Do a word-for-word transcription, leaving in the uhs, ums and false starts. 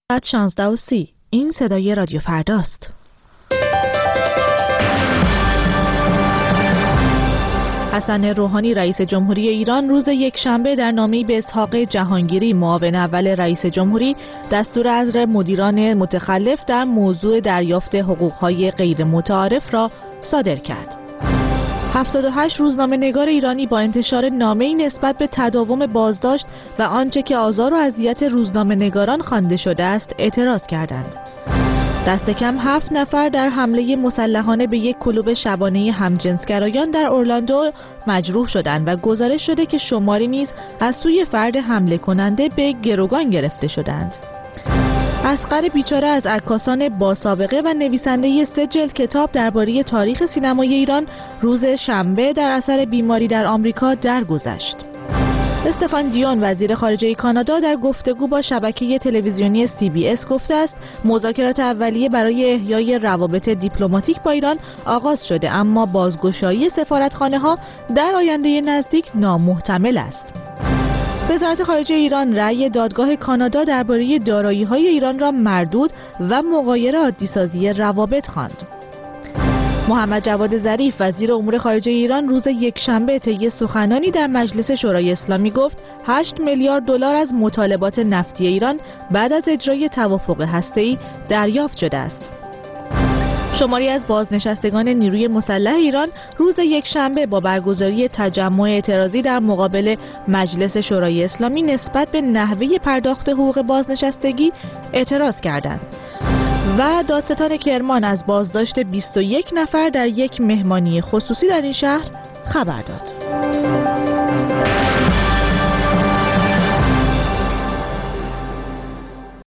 ساعت شانزده و سی. این صدای رادیو فرداست. حسن روحانی رئیس جمهوری ایران روز یکشنبه در نامه‌ای به اسحاق جهانگیری معاون اول رئیس جمهوری دستور عزل مدیران متخلف در موضوع دریافت حقوق‌های غیر متعارف را صادر کرد. هفتاد و هشت روزنامه‌نگار ایرانی با انتشار نامه‌ای نسبت به تداوم بازداشت و آنچه که آزار و اذیت روزنامه‌نگاران خوانده شده است اعتراض کردند. دست کم هفت نفر در حمله مسلحانه به یک کلوب شبانه همجنسگرایان در اورلاندو مجروح شدند و گزارش شده که شماری نیز از سوی فرد حمله کننده به گروگان گرفته شدند. اصغر بیچاره از عکاسان با سابقه و نویسنده سه جلد کتاب درباره تاریخ سینمای ایران روز شنبه در اثر بیماری در آمریکا درگذشت. استفان دیون وزیر خارجه کانادا در گفتگو با شبکه تلویزیونی سی بی اس گفته است مذاکرات اولیه برای احیای روابط دیپلماتیک با ایران آغاز شده، اما بازگشایی سفارتخانه‌ها در آینده نزدیک نامحتمل است. وزارت خارجه ایران رأی دادگاه کانادا درباره دارایی‌های ایران را مردود و مغایر عادی‌سازی روابط خواند. محمد جواد ظریف وزیر امور خارجه ایران روز یکشنبه طی سخنانی در مجلس شورای اسلامی گفت هشت میلیارد دلار از مطالبات نفتی ایران بعد از اجرای توافق هسته‌ای دریافت شده است. شماری از بازنشستگان نیروی مسلح ایران روز یکشنبه با برگزاری تجمع اعتراضی در مقابل مجلس شورای اسلامی نسبت به نحوه پرداخت حقوق بازنشستگی اعتراض کردند و دادستان کرمان از بازداشت بیست و یک نفر در یک مهمانی خصوصی در این شهر خبر داد.